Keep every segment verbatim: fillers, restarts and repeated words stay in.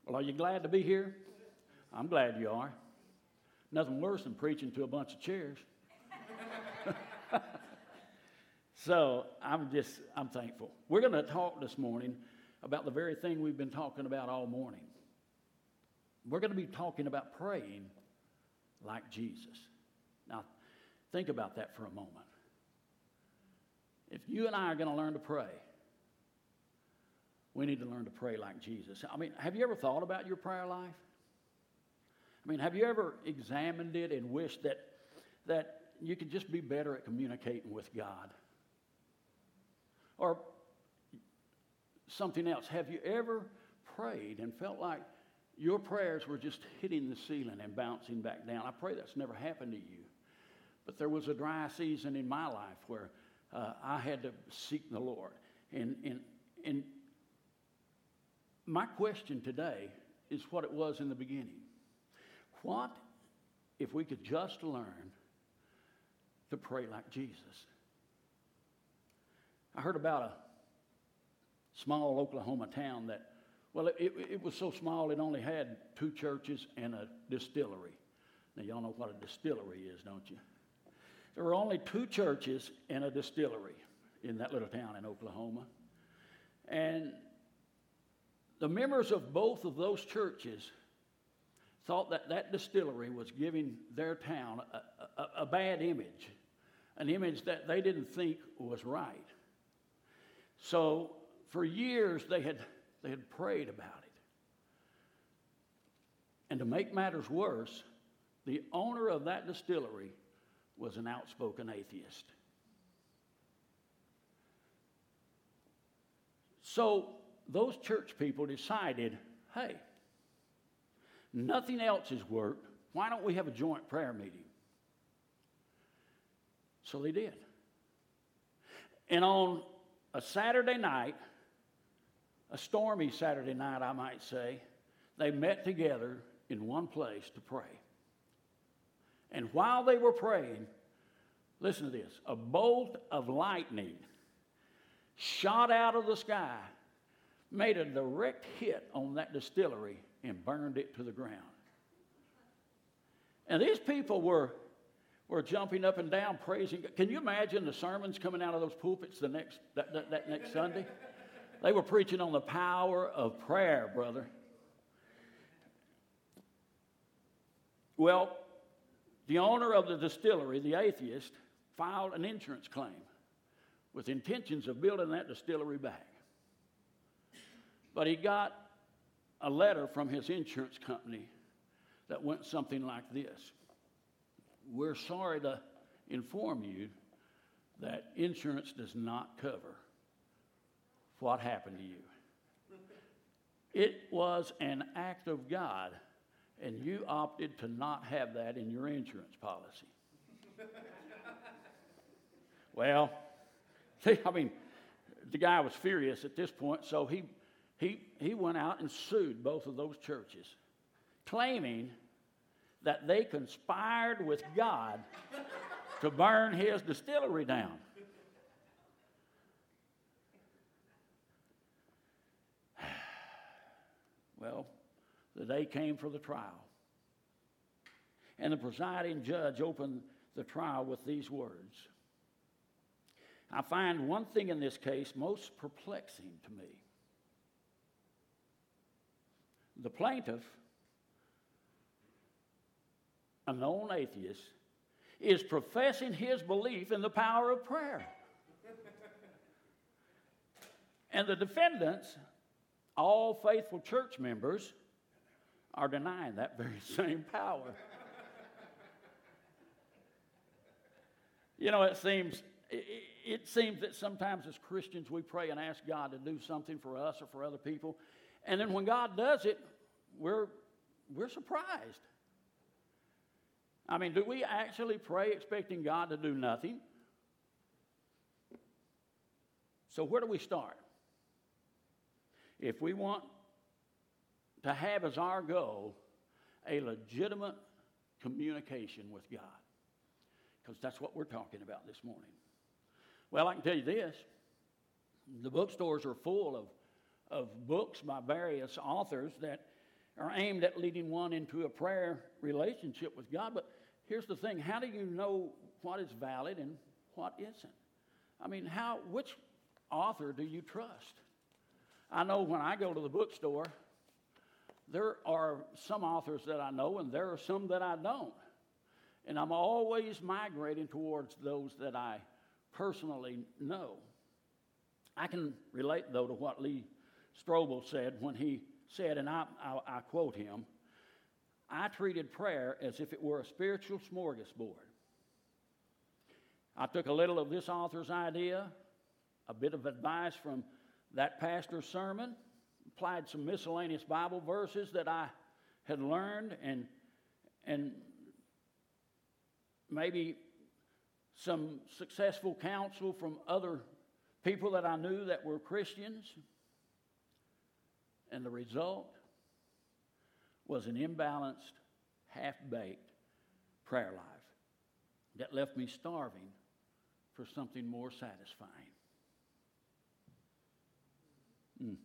Well, are you glad to be here? I'm glad you are. Nothing worse than preaching to a bunch of chairs. So I'm just, I'm thankful. We're going to talk this morning about the very thing we've been talking about all morning. We're going to be talking about praying like Jesus. Now, think about that for a moment. If you and I are going to learn to pray, we need to learn to pray like Jesus. I mean, have you ever thought about your prayer life? I mean, have you ever examined it and wished that, that you could just be better at communicating with God? Or something else, have you ever prayed and felt like your prayers were just hitting the ceiling and bouncing back down? I pray that's never happened to you. But there was a dry season in my life where uh, I had to seek the Lord. And, and, and my question today is what it was in the beginning. What if we could just learn to pray like Jesus? I heard about a small Oklahoma town that, well, it, it, it was so small it only had two churches and a distillery. Now, y'all know what a distillery is, don't you? There were only two churches and a distillery in that little town in Oklahoma. And the members of both of those churches thought that that distillery was giving their town a, a, a bad image, an image that they didn't think was right. So for years they had they had prayed about it. And to make matters worse, the owner of that distillery was an outspoken atheist. So those church people decided, hey, nothing else has worked. Why don't we have a joint prayer meeting? So they did. And on a Saturday night, a stormy Saturday night, I might say, they met together in one place to pray. And while they were praying, listen to this, a bolt of lightning shot out of the sky, made a direct hit on that distillery, and burned it to the ground. And these people were, were jumping up and down, praising God. Can you imagine the sermons coming out of those pulpits the next that, that, that next Sunday? They were preaching on the power of prayer, brother. Well, the owner of the distillery, the atheist, filed an insurance claim with intentions of building that distillery back. But he got a letter from his insurance company that went something like this. We're sorry to inform you that insurance does not cover what happened to you. It was an act of God, and you opted to not have that in your insurance policy. Well, see, I mean, the guy was furious at this point, so he He, he went out and sued both of those churches, claiming that they conspired with God to burn his distillery down. Well, the day came for the trial. And the presiding judge opened the trial with these words. I find one thing in this case most perplexing to me. The plaintiff, a known atheist, is professing his belief in the power of prayer. And the defendants, all faithful church members, are denying that very same power. You know, it seems it, it seems that sometimes as Christians we pray and ask God to do something for us or for other people. And then when God does it, we're, we're surprised. I mean, do we actually pray expecting God to do nothing? So where do we start? If we want to have as our goal a legitimate communication with God, because that's what we're talking about this morning. Well, I can tell you this. The bookstores are full of of books by various authors that are aimed at leading one into a prayer relationship with God. But here's the thing, how do you know what is valid and what isn't? I mean, how, which author do you trust? I know when I go to the bookstore, there are some authors that I know and there are some that I don't. And I'm always migrating towards those that I personally know. I can relate, though, to what Lee Strobel said when he said, and I, I, I quote him, "I treated prayer as if it were a spiritual smorgasbord. I took a little of this author's idea, a bit of advice from that pastor's sermon, applied some miscellaneous Bible verses that I had learned, and, and maybe some successful counsel from other people that I knew that were Christians. And the result was an imbalanced, half-baked prayer life that left me starving for something more satisfying." Mm.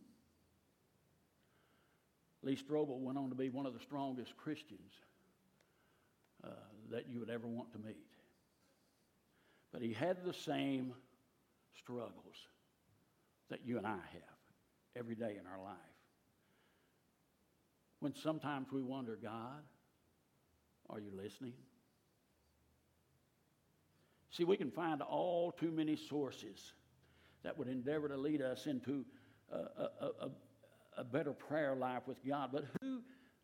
Lee Strobel went on to be one of the strongest Christians uh, that you would ever want to meet. But he had the same struggles that you and I have every day in our life. When sometimes we wonder, God, are you listening? See, we can find all too many sources that would endeavor to lead us into a, a, a, a better prayer life with God. But who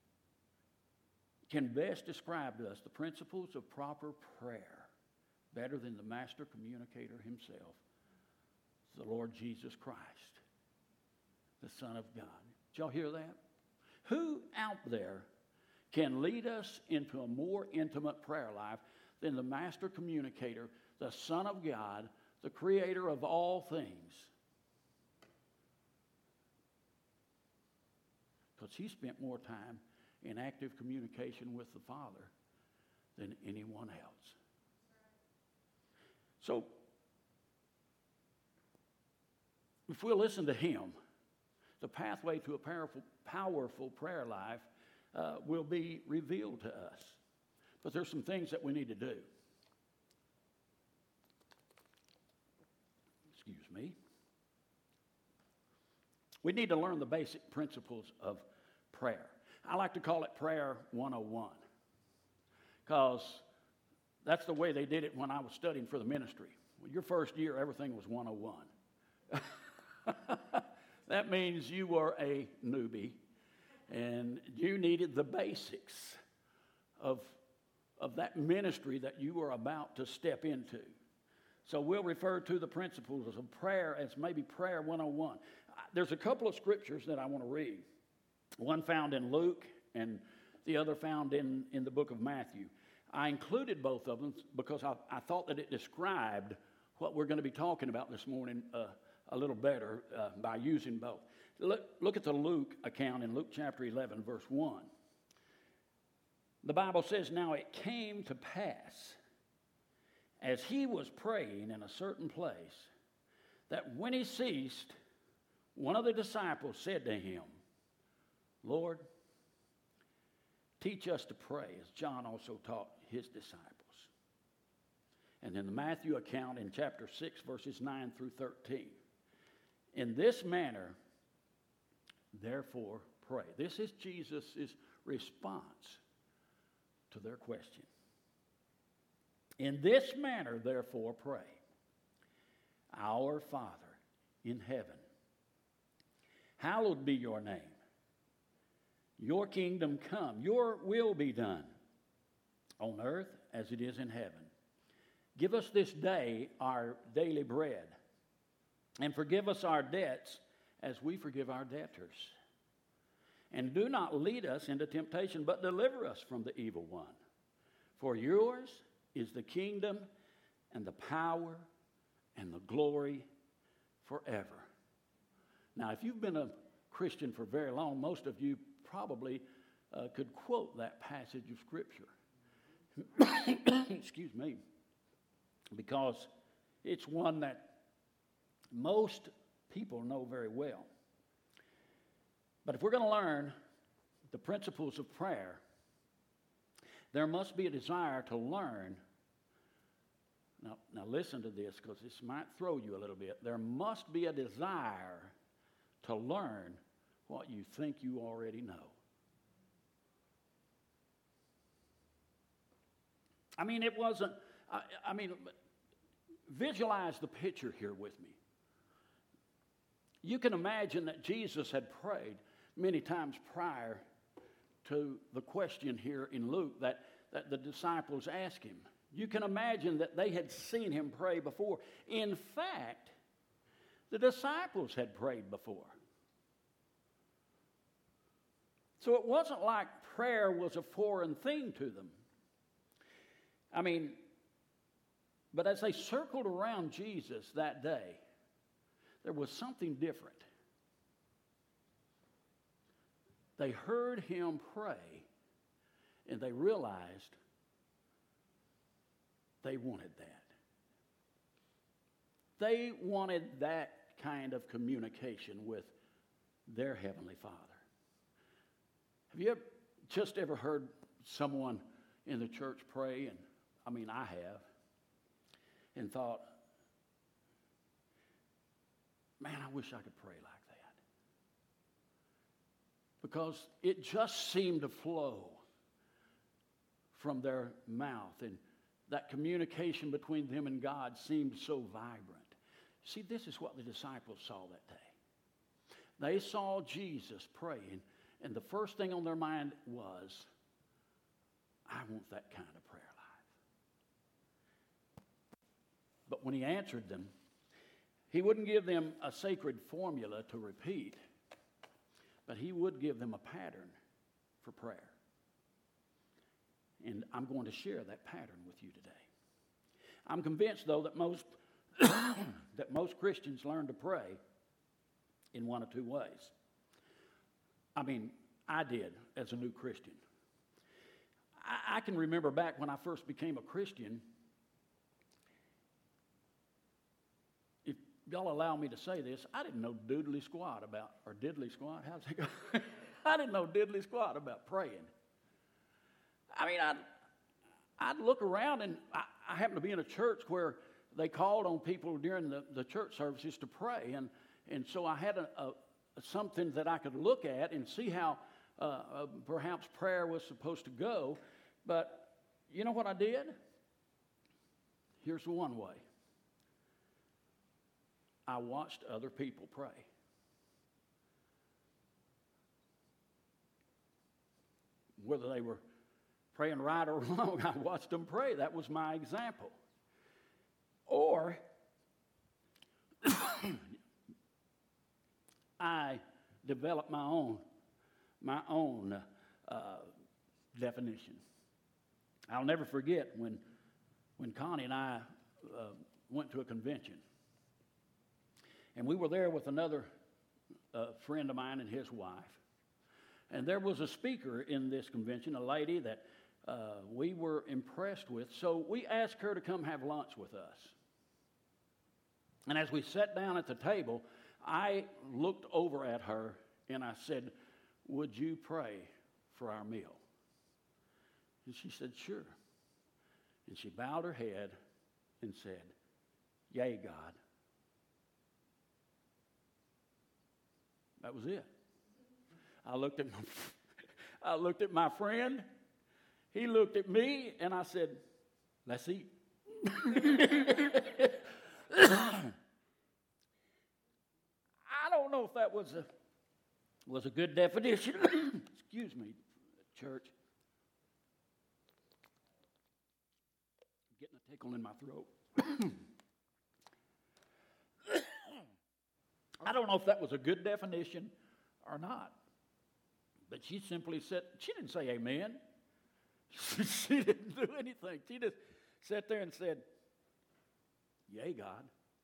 can best describe to us the principles of proper prayer better than the master communicator himself, the Lord Jesus Christ, the Son of God? Did y'all hear that? Who out there can lead us into a more intimate prayer life than the master communicator, the Son of God, the creator of all things? Because he spent more time in active communication with the Father than anyone else. So, if we'll listen to him, the pathway to a powerful, powerful prayer life uh, will be revealed to us. But there's some things that we need to do. Excuse me. We need to learn the basic principles of prayer. I like to call it Prayer one oh one, because that's the way they did it when I was studying for the ministry. Well, your first year, everything was one oh one. That means you were a newbie, and you needed the basics of, of that ministry that you were about to step into. So we'll refer to the principles of prayer as maybe Prayer one oh one. There's a couple of scriptures that I want to read. One found in Luke and the other found in, in the book of Matthew. I included both of them because I, I thought that it described what we're going to be talking about this morning uh, a little better uh, by using both. Look, look at the Luke account in Luke chapter eleven, verse one. The Bible says, "Now it came to pass, as he was praying in a certain place, that when he ceased, one of the disciples said to him, 'Lord, teach us to pray, as John also taught his disciples.'" And in the Matthew account in chapter six, verses nine through thirteen, "In this manner, therefore, pray." This is Jesus' response to their question. "In this manner, therefore, pray. Our Father in heaven, hallowed be your name. Your kingdom come, your will be done, on earth as it is in heaven. Give us this day our daily bread, and forgive us our debts as we forgive our debtors. And do not lead us into temptation, but deliver us from the evil one. For yours is the kingdom and the power and the glory forever." Now, if you've been a Christian for very long, most of you probably uh, could quote that passage of Scripture. Excuse me. Because it's one that most people know very well. But if we're going to learn the principles of prayer, there must be a desire to learn. Now, now listen to this, because this might throw you a little bit. There must be a desire to learn what you think you already know. I mean, it wasn't, I, I mean, visualize the picture here with me. You can imagine that Jesus had prayed many times prior to the question here in Luke that, that the disciples asked him. You can imagine that they had seen him pray before. In fact, the disciples had prayed before. So it wasn't like prayer was a foreign thing to them. I mean, but as they circled around Jesus that day, there was something different. They heard him pray, and they realized they wanted that. They wanted that kind of communication with their Heavenly Father. Have you ever, just ever heard someone in the church pray? And I mean, I have. And thought, man, I wish I could pray like that. Because it just seemed to flow from their mouth. And that communication between them and God seemed so vibrant. See, this is what the disciples saw that day. They saw Jesus praying, and the first thing on their mind was, I want that kind of prayer life. But when he answered them, he wouldn't give them a sacred formula to repeat, but he would give them a pattern for prayer. And I'm going to share that pattern with you today. I'm convinced, though, that most that most Christians learn to pray in one of two ways. I mean, I did as a new Christian. I, I can remember back when I first became a Christian. If y'all allow me to say this, I didn't know doodly squat about, or diddly squat, how's it go? I didn't know diddly squat about praying. I mean, I'd, I'd look around, and I, I happened to be in a church where they called on people during the, the church services to pray. And, and so I had a, a, something that I could look at and see how uh, uh, perhaps prayer was supposed to go. But you know what I did? Here's the one way. I watched other people pray. Whether they were praying right or wrong, I watched them pray. That was my example. Or I developed my own, my own uh, definition. I'll never forget when, when Connie and I uh, went to a convention. And we were there with another uh, friend of mine and his wife. And there was a speaker in this convention, a lady that uh, we were impressed with. So we asked her to come have lunch with us. And as we sat down at the table, I looked over at her and I said, would you pray for our meal? And she said, sure. And she bowed her head and said, yea, God. That was it. I looked at my, I looked at my friend. He looked at me, and I said, let's eat. I don't know if that was a was a good definition. Excuse me, church. I'm getting a tickle in my throat. I don't know if that was a good definition or not. But she simply said, she didn't say amen. She didn't do anything. She just sat there and said, yea, God.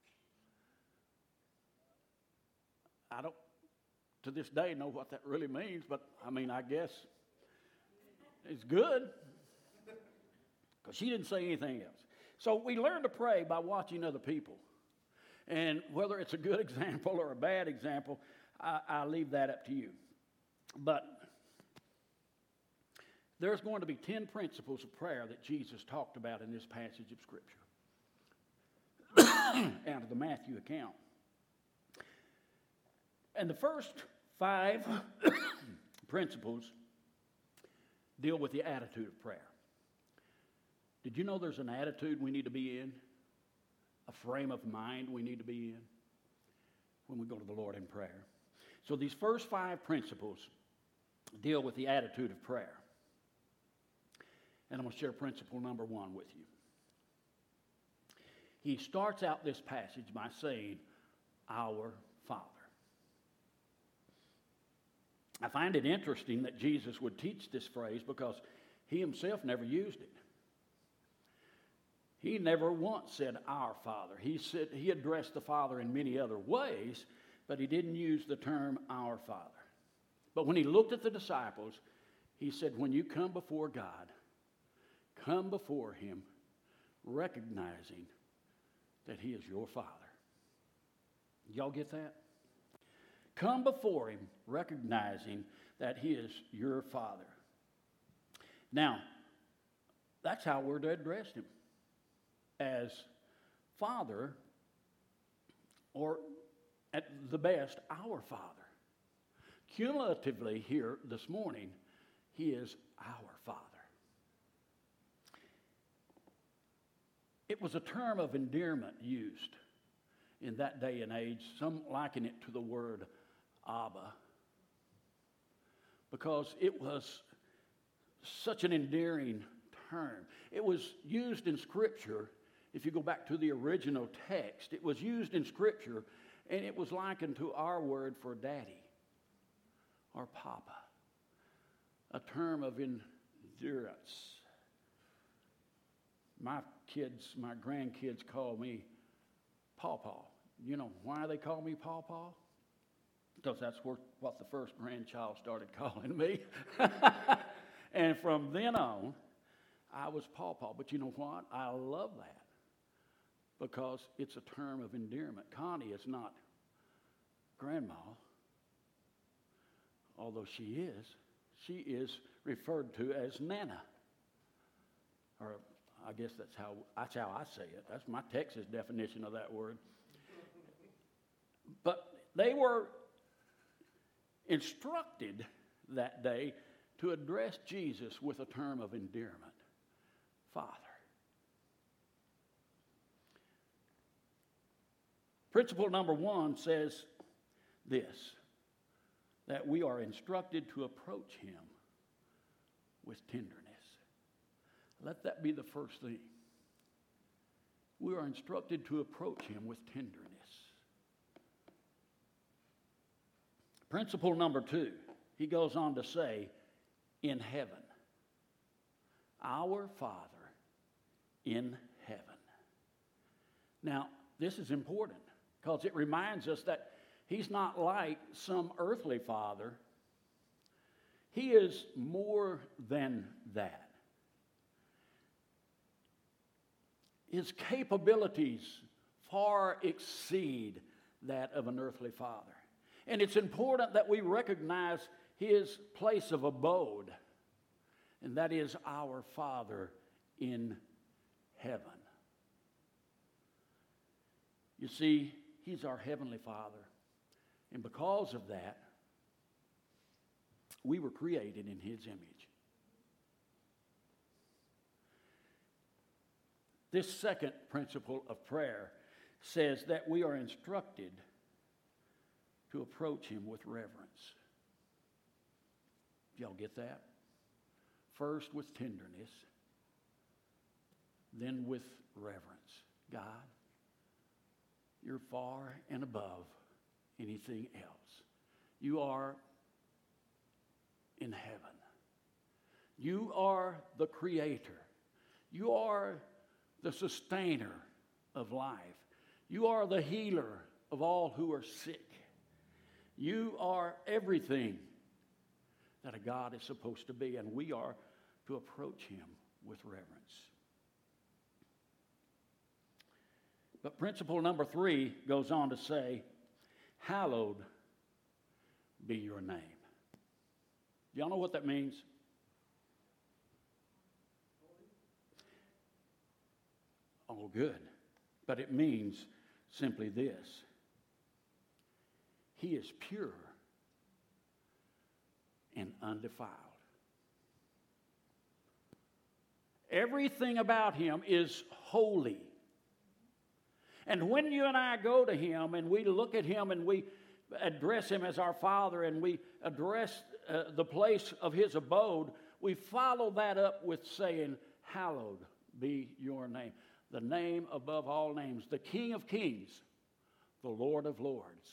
I don't, to this day, know what that really means, but I mean, I guess it's good. Because she didn't say anything else. So we learn to pray by watching other people. And whether it's a good example or a bad example, I, I leave that up to you. But there's going to be ten principles of prayer that Jesus talked about in this passage of Scripture out of the Matthew account. And the first five principles deal with the attitude of prayer. Did you know there's an attitude we need to be in? A frame of mind we need to be in when we go to the Lord in prayer. So these first five principles deal with the attitude of prayer. And I'm going to share principle number one with you. He starts out this passage by saying, "Our Father." I find it interesting that Jesus would teach this phrase because he himself never used it. He never once said, "Our Father." He said he addressed the Father in many other ways, but he didn't use the term "our Father." But when he looked at the disciples, he said, when you come before God, come before him recognizing that he is your Father. Y'all get that? Come before him recognizing that he is your Father. Now, that's how we're to address him. As Father, or at the best, our Father. Cumulatively here this morning, he is our Father. It was a term of endearment used in that day and age. Some liken it to the word Abba, because it was such an endearing term. It was used in Scripture. If you go back to the original text, it was used in Scripture, and it was likened to our word for daddy or papa, a term of endurance. My kids, my grandkids call me Pawpaw. You know why they call me Pawpaw? Because that's what the first grandchild started calling me. And from then on, I was Pawpaw. But you know what? I love that because it's a term of endearment. Connie is not Grandma, although she is. She is referred to as Nana. Or I guess that's how that's how I say it. That's my Texas definition of that word. But they were instructed that day to address Jesus with a term of endearment, Father. Principle number one says this, that we are instructed to approach him with tenderness. Let that be the first thing. We are instructed to approach him with tenderness. Principle number two, he goes on to say, in heaven. Our Father in heaven. Now, this is important because it reminds us that he's not like some earthly father. He is more than that. His capabilities far exceed that of an earthly father. And it's important that we recognize his place of abode, and that is our Father in heaven. You see, he's our heavenly Father, and because of that, we were created in his image. This second principle of prayer says that we are instructed to approach him with reverence. Y'all get that? First with tenderness, then with reverence. God, you're far and above anything else. You are in heaven. You are the creator. You are the sustainer of life. You are the healer of all who are sick. You are everything that a God is supposed to be, and we are to approach him with reverence. But principle number three goes on to say, hallowed be your name. Do y'all know what that means? all good. But it means simply this: He is pure and undefiled. Everything about Him is holy. And when you and I go to Him and we look at Him and we address Him as our Father and we address uh, the place of His abode, we follow that up with saying, hallowed be your name. The name above all names, the King of kings, the Lord of lords.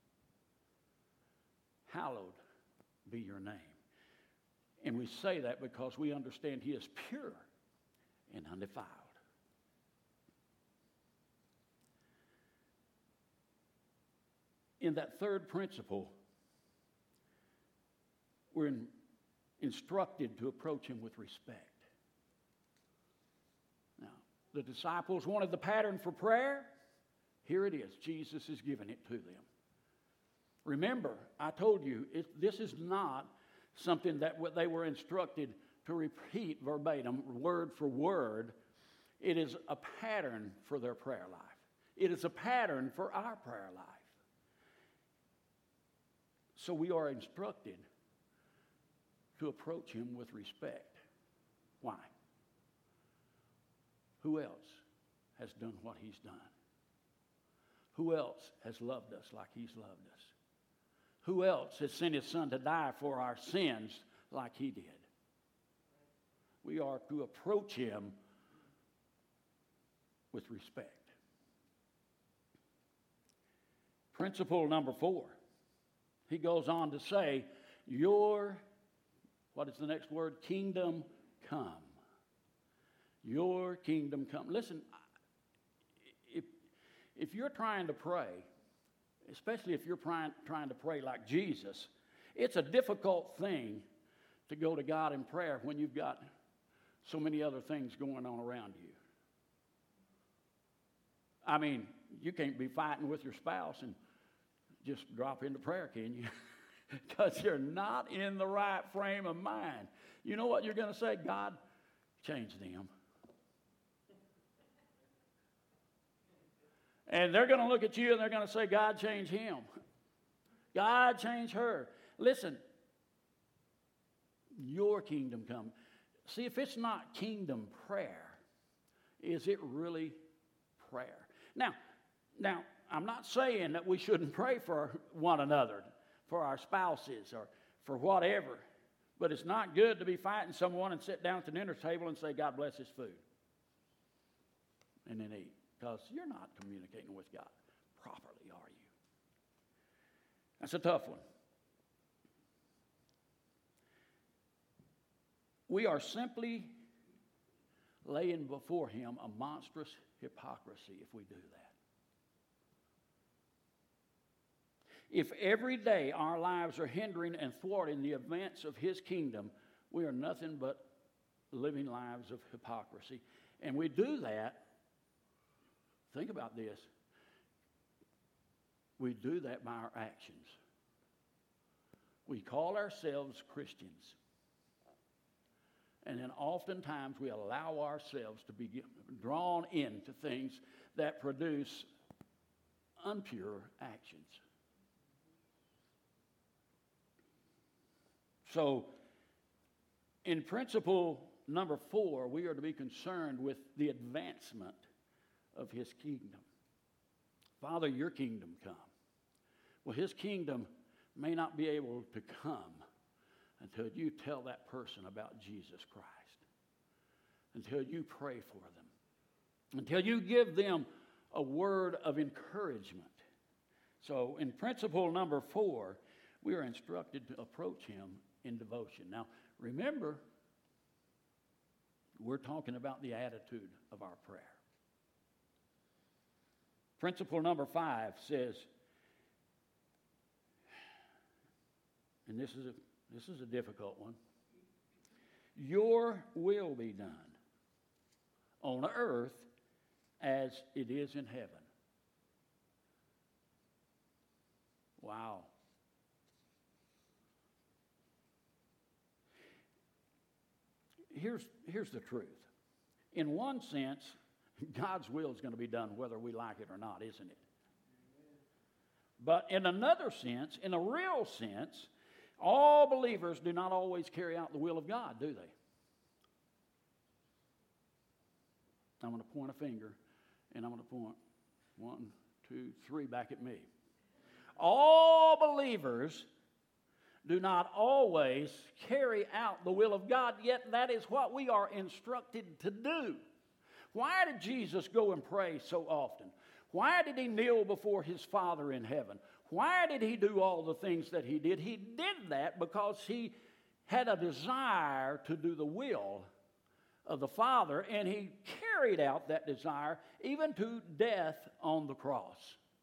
Hallowed be your name. And we say that because we understand He is pure and undefiled. In that third principle, we're in, instructed to approach Him with respect. Now, the disciples wanted the pattern for prayer. Here it is. Jesus is giving it to them. Remember, I told you, it, this is not something that they were instructed to repeat verbatim, word for word. It is a pattern for their prayer life. It is a pattern for our prayer life. So we are instructed to approach Him with respect. Why? Who else has done what He's done? Who else has loved us like He's loved us? Who else has sent His Son to die for our sins like He did? We are to approach Him with respect. Principle number four. He goes on to say, your, what is the next word? Kingdom come. Your kingdom come. Listen, if, if you're trying to pray, especially if you're trying, trying to pray like Jesus, it's a difficult thing to go to God in prayer when you've got so many other things going on around you. I mean, you can't be fighting with your spouse and just drop into prayer, can you? Because you're not in the right frame of mind. You know what you're going to say? God, change them. And they're going to look at you and they're going to say, God, change him. God, change her. Listen, your kingdom come. See, if it's not kingdom prayer, is it really prayer? Now, now, I'm not saying that we shouldn't pray for one another, for our spouses, or for whatever. But it's not good to be fighting someone and sit down at the dinner table and say, God bless his food. And then eat. Because you're not communicating with God properly, are you? That's a tough one. We are simply laying before him a monstrous hypocrisy if we do that. If every day our lives are hindering and thwarting the advance of his kingdom, we are nothing but living lives of hypocrisy. And we do that, think about this, we do that by our actions. We call ourselves Christians. And then oftentimes we allow ourselves to be drawn into things that produce impure actions. So, in principle number four, we are to be concerned with the advancement of his kingdom. Father, your kingdom come. Well, his kingdom may not be able to come until you tell that person about Jesus Christ, until you pray for them, until you give them a word of encouragement. So, in principle number four, we are instructed to approach him in devotion. Now, remember, we're talking about the attitude of our prayer. Principle number five says, and this is a this is a difficult one, your will be done on earth as it is in heaven. Wow. Here's, here's the truth. In one sense, God's will is going to be done whether we like it or not, isn't it? But in another sense, in a real sense, all believers do not always carry out the will of God, do they? I'm going to point a finger, and I'm going to point one, two, three back at me. All believers do not always carry out the will of God, yet that is what we are instructed to do. Why did Jesus go and pray so often? Why did he kneel before his Father in heaven? Why did he do all the things that he did? He did that because he had a desire to do the will of the Father, and he carried out that desire even to death on the cross.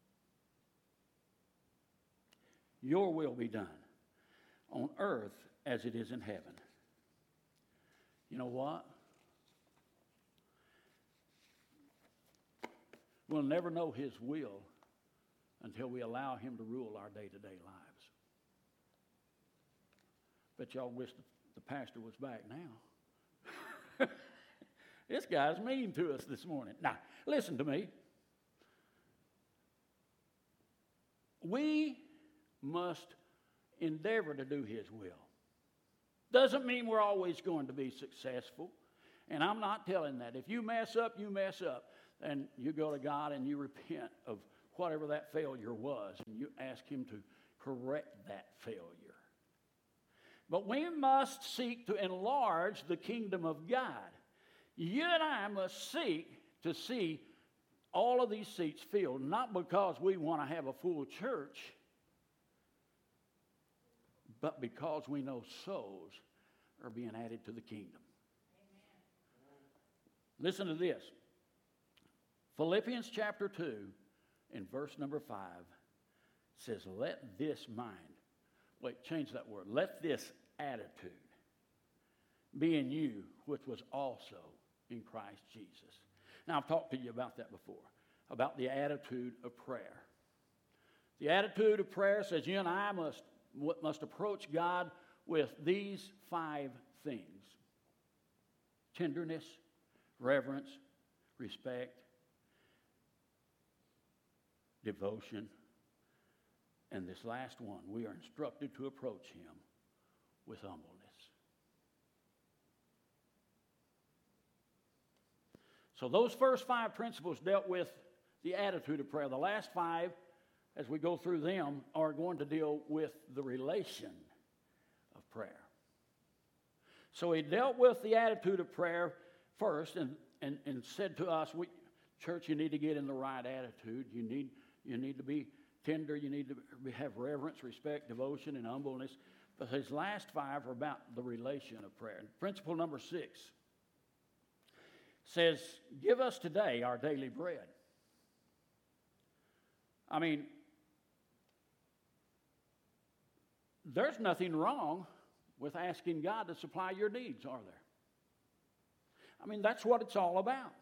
Your will be done on earth as it is in heaven. You know what? We'll never know his will until we allow him to rule our day-to-day lives. Bet y'all wish the pastor was back now. This guy's mean to us this morning. Now, listen to me. We must endeavor to do his will. Doesn't mean we're always going to be successful. And I'm not telling that. If you mess up, you mess up. And you go to God and you repent of whatever that failure was. And you ask him to correct that failure. But we must seek to enlarge the kingdom of God. You and I must seek to see all of these seats filled, not because we want to have a full church, but because we know souls are being added to the kingdom. Amen. Listen to this. Philippians chapter two and verse number five says, let this mind, wait, change that word, let this attitude be in you, which was also in Christ Jesus. Now, I've talked to you about that before, about the attitude of prayer. The attitude of prayer says you and I must, must approach God with these five things: tenderness, reverence, respect, devotion, and this last one, we are instructed to approach him with humbleness. So those first five principles dealt with the attitude of prayer. The last five, as we go through them, are going to deal with the relation of prayer. So he dealt with the attitude of prayer first and, and, and said to us, we, church, you need to get in the right attitude. You need, you need to be tender. You need to have reverence, respect, devotion, and humbleness. But his last five are about the relation of prayer. Principle number six says, give us today our daily bread. I mean, there's nothing wrong with asking God to supply your needs, are there? I mean, that's what it's all about.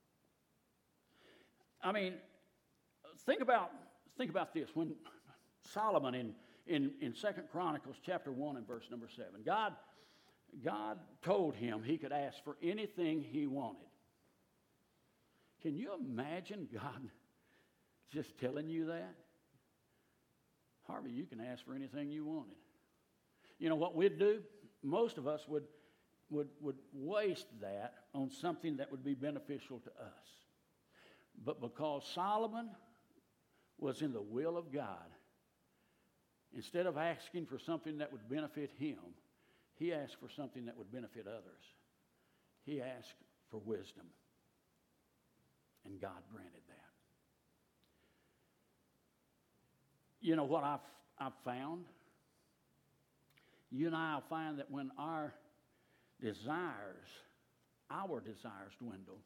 I mean, think about think about this. When Solomon in, in, in Second Chronicles chapter one and verse number seven, God, God told him he could ask for anything he wanted. Can you imagine God just telling you that? Harvey, you can ask for anything you wanted. You know what we'd do? Most of us would, would, would waste that on something that would be beneficial to us. But because Solomon was in the will of God, instead of asking for something that would benefit him, he asked for something that would benefit others. He asked for wisdom. And God granted that. You know what I've, I've found? You and I will find that when our desires, our desires dwindle,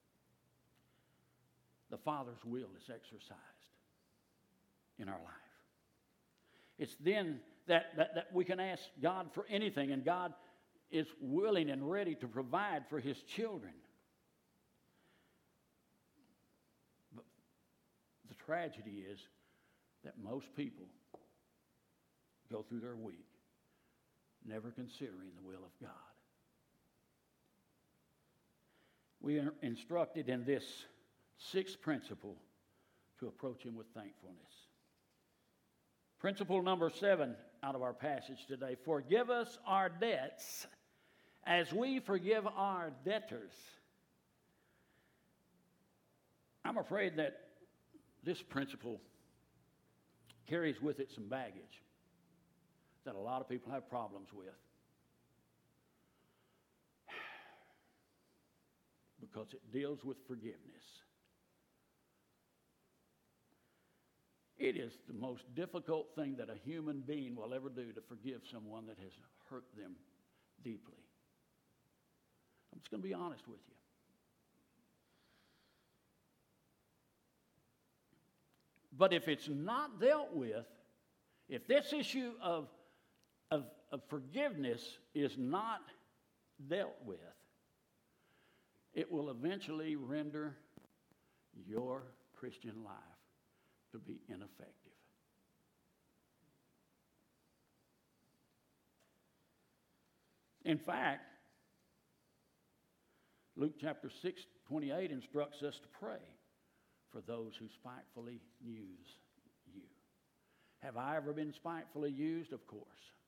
the Father's will is exercised in our life. It's then that, that, that we can ask God for anything, and God is willing and ready to provide for his children. But the tragedy is that most people go through their week never considering the will of God. we are instructed in this sixth principle to approach Him with thankfulness. Principle number seven out of our passage today: forgive us our debts as we forgive our debtors. I'm afraid that this principle carries with it some baggage that a lot of people have problems with, because it deals with forgiveness. It is the most difficult thing that a human being will ever do, to forgive someone that has hurt them deeply. I'm just going to be honest with you. But if it's not dealt with, if this issue of, of, of forgiveness is not dealt with, it will eventually render your Christian life to be ineffective. In fact, Luke chapter six, twenty-eight instructs us to pray for those who spitefully use you. Have I ever been spitefully used? Of course.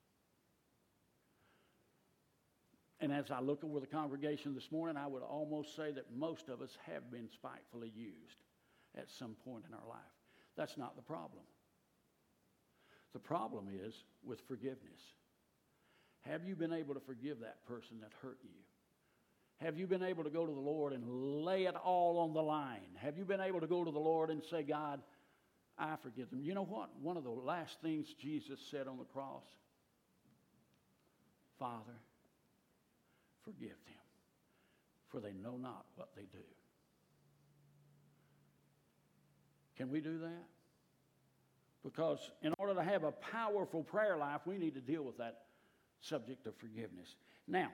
And as I look over the congregation this morning, I would almost say that most of us have been spitefully used at some point in our life. That's not the problem. The problem is with forgiveness. Have you been able to forgive that person that hurt you? Have you been able to go to the Lord and lay it all on the line? Have you been able to go to the Lord and say, God, I forgive them? You know what? One of the last things Jesus said on the cross: Father, forgive them, for they know not what they do. Can we do that? Because in order to have a powerful prayer life, we need to deal with that subject of forgiveness. Now,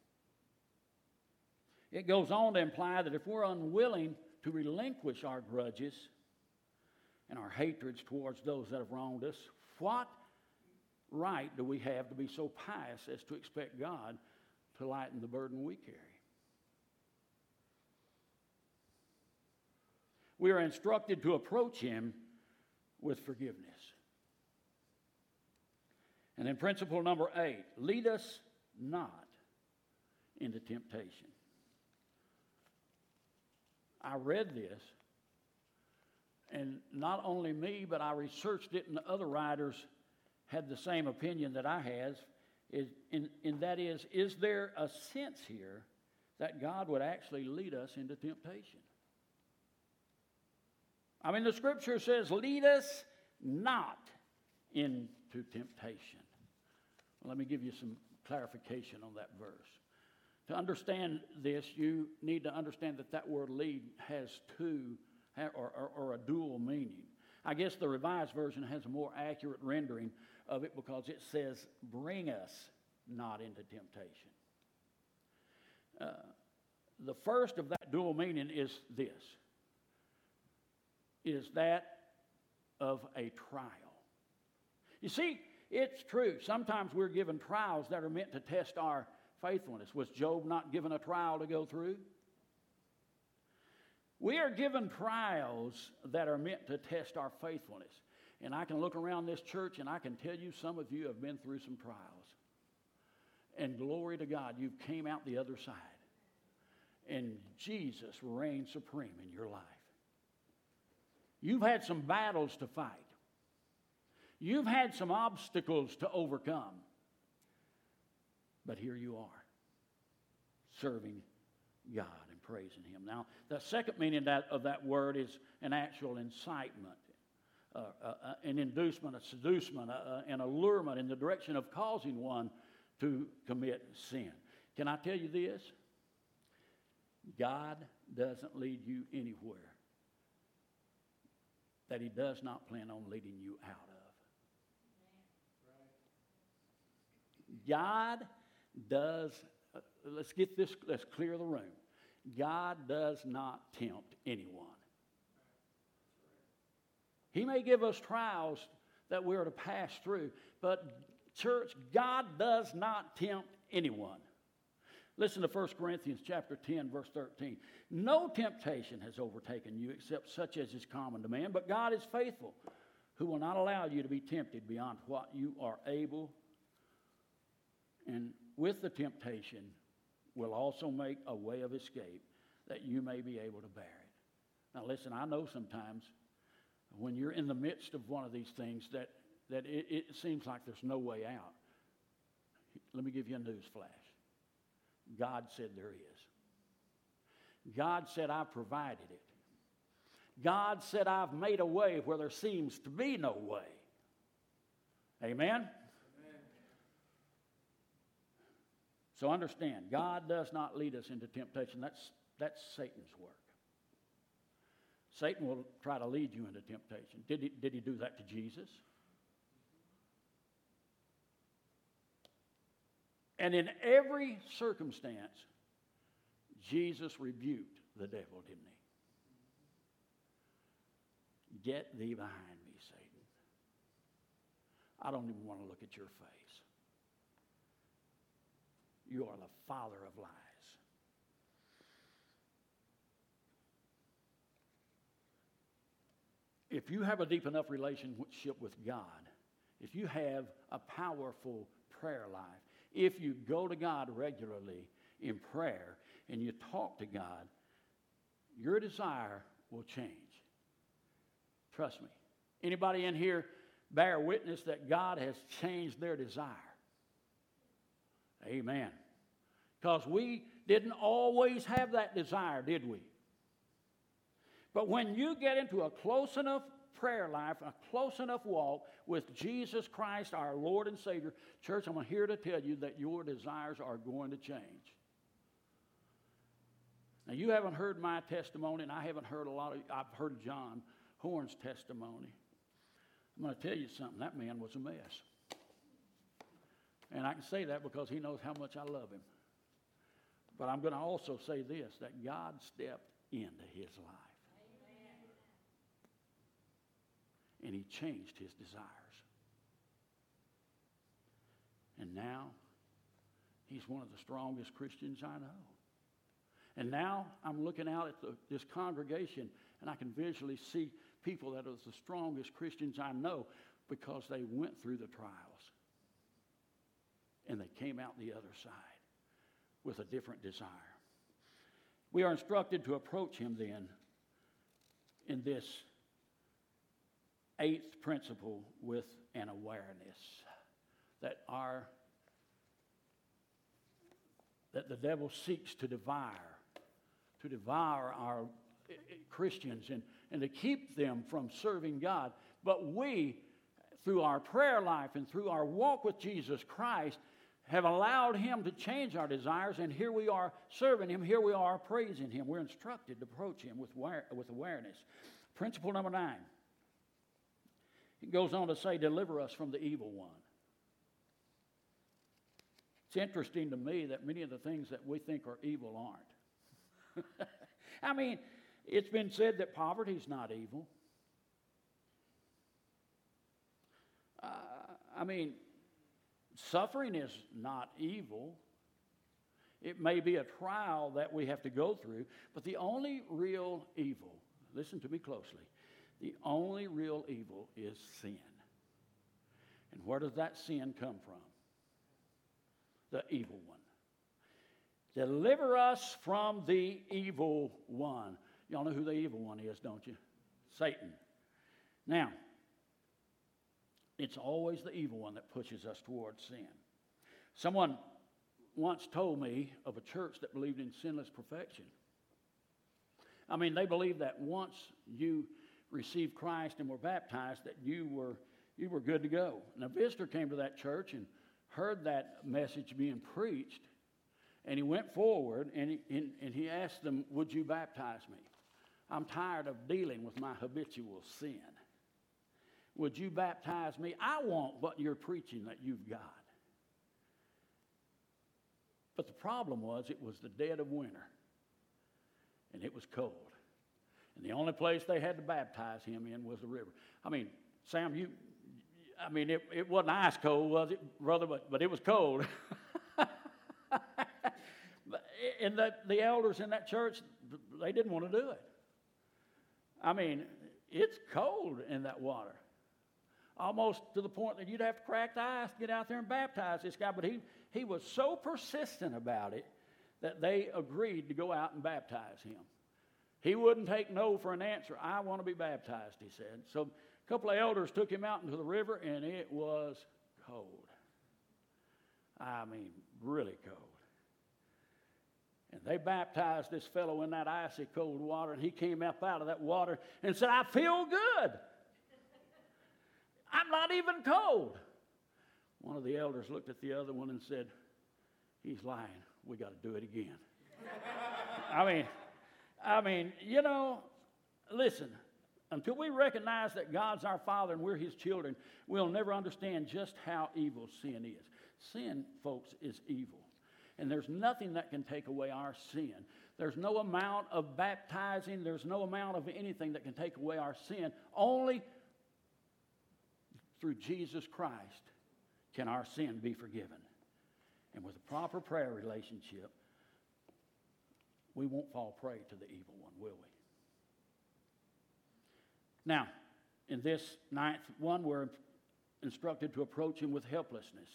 it goes on to imply that if we're unwilling to relinquish our grudges and our hatreds towards those that have wronged us, what right do we have to be so pious as to expect God to lighten the burden we carry? We are instructed to approach Him with forgiveness. And then principle number eight: lead us not into temptation. I read this, and not only me, but I researched it, and the other writers had the same opinion that I have, is, and, and that is, is there a sense here that God would actually lead us into temptation? I mean, the Scripture says, lead us not into temptation. Well, let me give you some clarification on that verse. To understand this, you need to understand that that word lead has two, or, or, or a dual meaning. I guess the Revised Version has a more accurate rendering of it, because it says, bring us not into temptation. Uh, the first of that dual meaning is this: is that of a trial. You see, it's true. Sometimes we're given trials that are meant to test our faithfulness. Was Job not given a trial to go through? We are given trials that are meant to test our faithfulness. And I can look around this church and I can tell you some of you have been through some trials. And glory to God, you came out the other side. And Jesus reigned supreme in your life. You've had some battles to fight. You've had some obstacles to overcome. But here you are, serving God and praising Him. Now, the second meaning that, of that word is an actual incitement, uh, uh, an inducement, a seducement, uh, an allurement in the direction of causing one to commit sin. Can I tell you this? God doesn't lead you anywhere that He does not plan on leading you out of. God does, uh, let's get this, let's clear the room. God does not tempt anyone. He may give us trials that we're to pass through, but church, God does not tempt anyone. Listen to First Corinthians chapter ten, verse thirteen. No temptation has overtaken you except such as is common to man, but God is faithful, who will not allow you to be tempted beyond what you are able, and with the temptation will also make a way of escape that you may be able to bear it. Now listen, I know sometimes when you're in the midst of one of these things that, that it, it seems like there's no way out. Let me give you a news flash. God said there is. God said I've provided it. God said I've made a way where there seems to be no way. Amen? Amen. So understand, God does not lead us into temptation. That's, that's Satan's work. Satan will try to lead you into temptation. Did he, did he do that to Jesus? And in every circumstance, Jesus rebuked the devil, didn't he? Get thee behind me, Satan. I don't even want to look at your face. You are the father of lies. If you have a deep enough relationship with God, if you have a powerful prayer life, if you go to God regularly in prayer and you talk to God, your desire will change. Trust me. Anybody in here bear witness that God has changed their desire? Amen. Because we didn't always have that desire, did we? But when you get into a close enough prayer life, a close enough walk with Jesus Christ, our Lord and Savior, church, I'm here to tell you that your desires are going to change. Now, you haven't heard my testimony, and I haven't heard a lot of, I've heard John Horn's testimony. I'm going to tell you something. That man was a mess. And I can say that because he knows how much I love him. But I'm going to also say this, that God stepped into his life. And he changed his desires. And now, he's one of the strongest Christians I know. And now, I'm looking out at the, this congregation, and I can visually see people that are the strongest Christians I know because they went through the trials. And they came out the other side with a different desire. We are instructed to approach him then in this eighth principle with an awareness that our that the devil seeks to devour, to devour our Christians and, and to keep them from serving God. But we, through our prayer life and through our walk with Jesus Christ, have allowed him to change our desires, and here we are serving him, here we are praising him. We're instructed to approach him with, with awareness. Principle number nine. It goes on to say, deliver us from the evil one. It's interesting to me that many of the things that we think are evil aren't. I mean, it's been said that poverty is not evil. Uh, I mean, suffering is not evil. It may be a trial that we have to go through, but the only real evil, listen to me closely, the only real evil is sin. And where does that sin come from? The evil one. Deliver us from the evil one. Y'all know who the evil one is, don't you? Satan. Now, it's always the evil one that pushes us towards sin. Someone once told me of a church that believed in sinless perfection. I mean, they believed that once you received Christ and were baptized, that you were you were good to go. And a visitor came to that church and heard that message being preached, and he went forward and he, and, and he asked them, would you baptize me? I'm tired of dealing with my habitual sin. Would you baptize me? I want what you're preaching that you've got. But the problem was it was the dead of winter, and it was cold. And the only place they had to baptize him in was the river. I mean, Sam, you, I mean, it, it wasn't ice cold, was it, brother? But, but it was cold. and the, the elders in that church, they didn't want to do it. I mean, it's cold in that water. Almost to the point that you'd have to crack the ice to get out there and baptize this guy. But he, he was so persistent about it that they agreed to go out and baptize him. He wouldn't take no for an answer. I want to be baptized, he said. So a couple of elders took him out into the river, and it was cold. I mean, really cold. And they baptized this fellow in that icy cold water, and he came up out of that water and said, I feel good. I'm not even cold. One of the elders looked at the other one and said, he's lying. We got to do it again. I mean, I mean, you know, listen, until we recognize that God's our Father and we're his children, we'll never understand just how evil sin is. Sin, folks, is evil. And there's nothing that can take away our sin. There's no amount of baptizing. There's no amount of anything that can take away our sin. Only through Jesus Christ can our sin be forgiven. And with a proper prayer relationship, we won't fall prey to the evil one, will we? Now, in this ninth one, we're instructed to approach him with helplessness.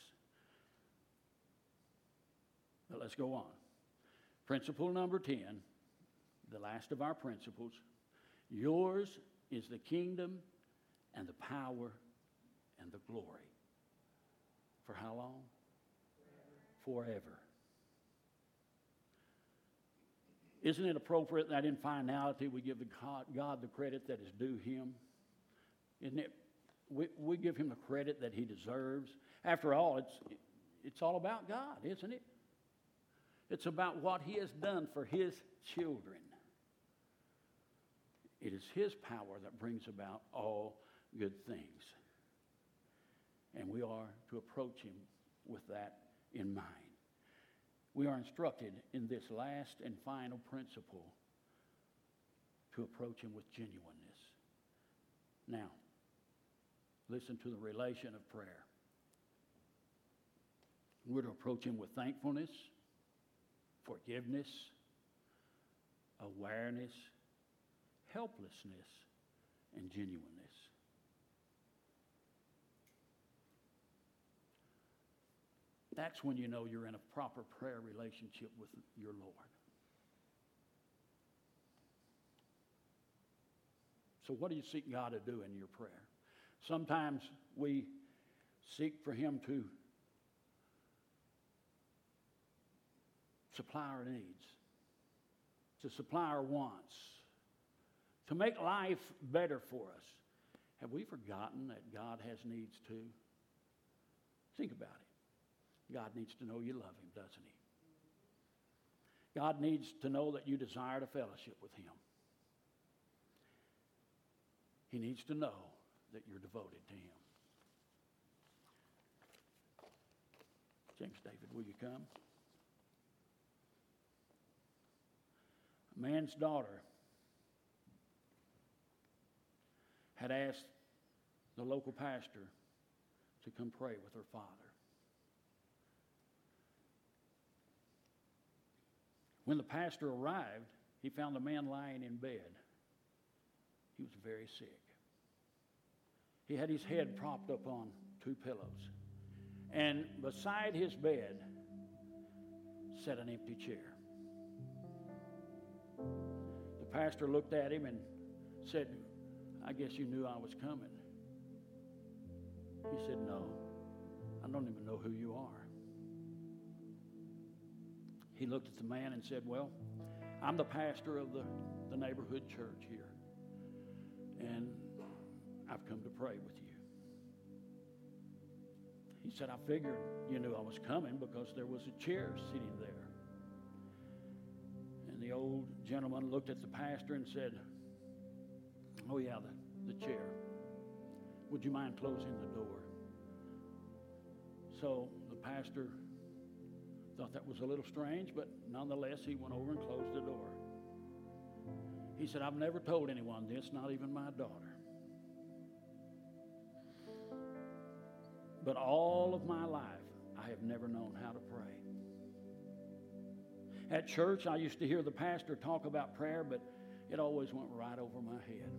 But let's go on. Principle number ten, the last of our principles. Yours is the kingdom and the power and the glory. For how long? Forever. Forever. Isn't it appropriate that in finality we give the God, God the credit that is due him? Isn't it? We, we give him the credit that he deserves. After all, it's, it's all about God, isn't it? It's about what he has done for his children. It is his power that brings about all good things. And we are to approach him with that in mind. We are instructed in this last and final principle to approach him with genuineness. Now, listen to the relation of prayer. We're to approach him with thankfulness, forgiveness, awareness, helplessness, and genuineness. That's when you know you're in a proper prayer relationship with your Lord. So what do you seek God to do in your prayer? Sometimes we seek for him to supply our needs, to supply our wants, to make life better for us. Have we forgotten that God has needs too? Think about it. God needs to know you love him, doesn't he? God needs to know that you desire to fellowship with him. He needs to know that you're devoted to him. James David, will you come? A man's daughter had asked the local pastor to come pray with her father. When the pastor arrived, he found the man lying in bed. He was very sick. He had his head propped up on two pillows. And beside his bed sat an empty chair. The pastor looked at him and said, I guess you knew I was coming. He said, no, I don't even know who you are. He looked at the man and said, well, I'm the pastor of the, the neighborhood church here, and I've come to pray with you. He said, I figured you knew I was coming because there was a chair sitting there. And the old gentleman looked at the pastor and said, oh yeah, the, the chair. Would you mind closing the door? So the pastor thought that was a little strange, but nonetheless, he went over and closed the door. He said, I've never told anyone this, not even my daughter. But all of my life, I have never known how to pray. At church, I used to hear the pastor talk about prayer, but it always went right over my head.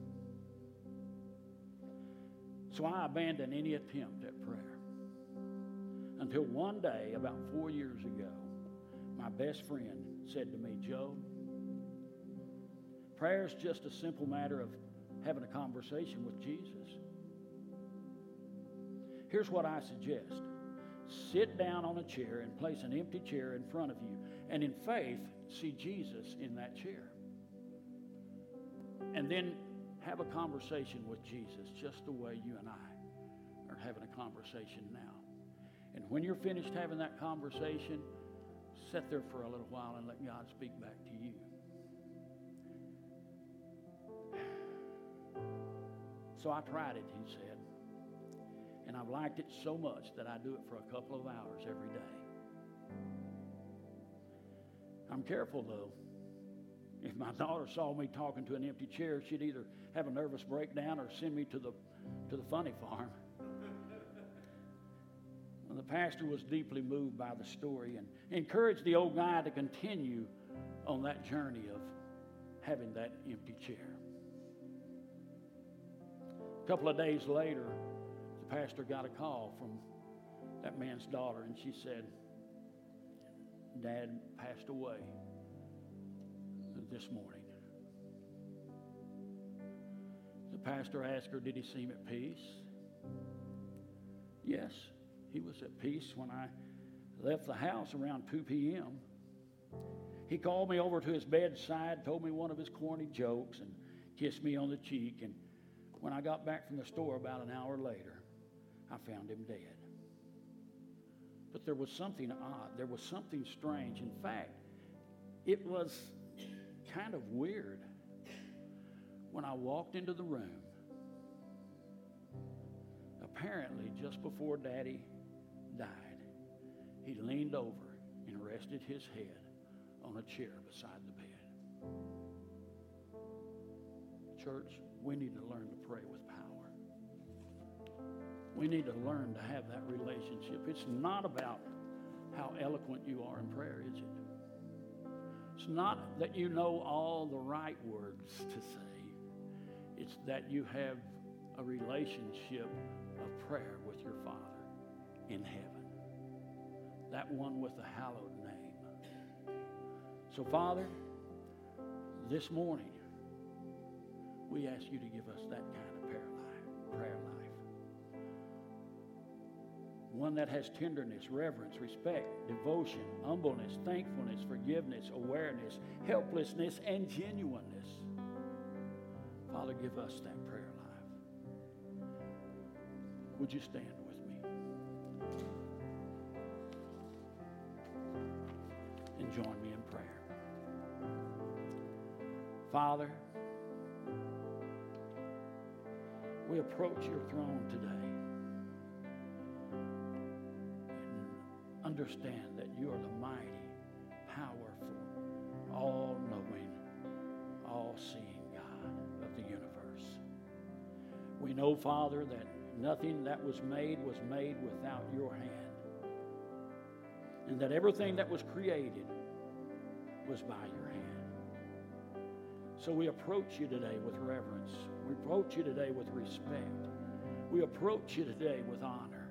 So I abandoned any attempt at prayer. Until one day, about four years ago, my best friend said to me, Joe, prayer is just a simple matter of having a conversation with Jesus. Here's what I suggest. Sit down on a chair and place an empty chair in front of you, and in faith, see Jesus in that chair. And then have a conversation with Jesus just the way you and I are having a conversation now. And when you're finished having that conversation, sit there for a little while and let God speak back to you. So I tried it, he said. And I've liked it so much that I do it for a couple of hours every day. I'm careful, though. If my daughter saw me talking to an empty chair, she'd either have a nervous breakdown or send me to the, to the funny farm. Well, the pastor was deeply moved by the story and encouraged the old guy to continue on that journey of having that empty chair. A couple of days later, the pastor got a call from that man's daughter, and she said, Dad passed away this morning. The pastor asked her, did he seem at peace? Yes, he was at peace when I left the house around two p.m. He called me over to his bedside, told me one of his corny jokes, and kissed me on the cheek. And when I got back from the store about an hour later, I found him dead. But there was something odd. There was something strange. In fact, it was kind of weird. When I walked into the room, apparently just before Daddy died, he leaned over and rested his head on a chair beside the bed. Church, we need to learn to pray with power. We need to learn to have that relationship. It's not about how eloquent you are in prayer, is it? It's not that you know all the right words to say. It's that you have a relationship of prayer with your Father in heaven. That one with the hallowed name. So, Father, this morning, we ask you to give us that kind of prayer life. Prayer life. One that has tenderness, reverence, respect, devotion, humbleness, thankfulness, forgiveness, awareness, helplessness, and genuineness. Father, give us that prayer life. Would you stand with me? And join me in prayer. Father, we approach your throne today and understand that you are the mighty, powerful, all-knowing, all-seeing God of the universe. We know, Father, that nothing that was made was made without your hand, and that everything that was created was by your hand. So we approach you today with reverence. We approach you today with respect. We approach you today with honor,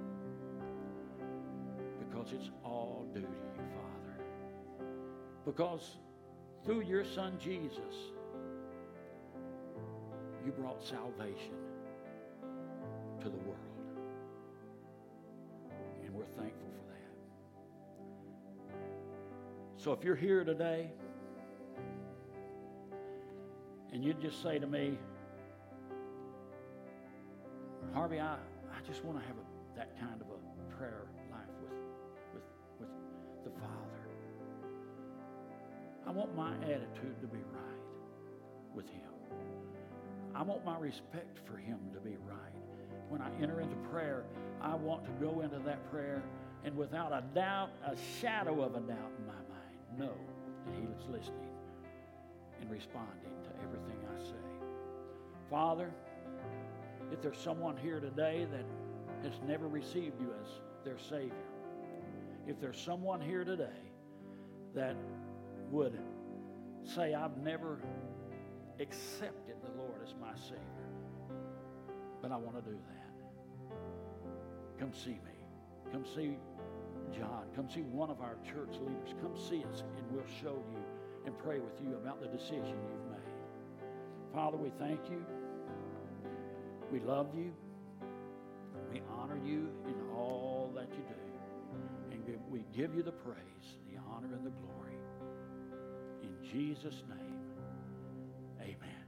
because it's all due to you, Father. Because through your Son Jesus, you brought salvation to the world. And we're thankful for that. So if you're here today, and you'd just say to me, Harvey, I, I just want to have a, that kind of a prayer life with, with, with the Father. I want my attitude to be right with Him. I want my respect for Him to be right. When I enter into prayer, I want to go into that prayer and without a doubt, a shadow of a doubt in my mind, know that He is listening and responding to everything I say. Father, if there's someone here today that has never received you as their Savior, if there's someone here today that would say, I've never accepted the Lord as my Savior, but I want to do that. Come see me. Come see John. Come see one of our church leaders. Come see us, and we'll show you and pray with you about the decision you've made. Father, we thank you. We love you. We honor you in all that you do. And we give you the praise, the honor, and the glory. In Jesus' name, amen.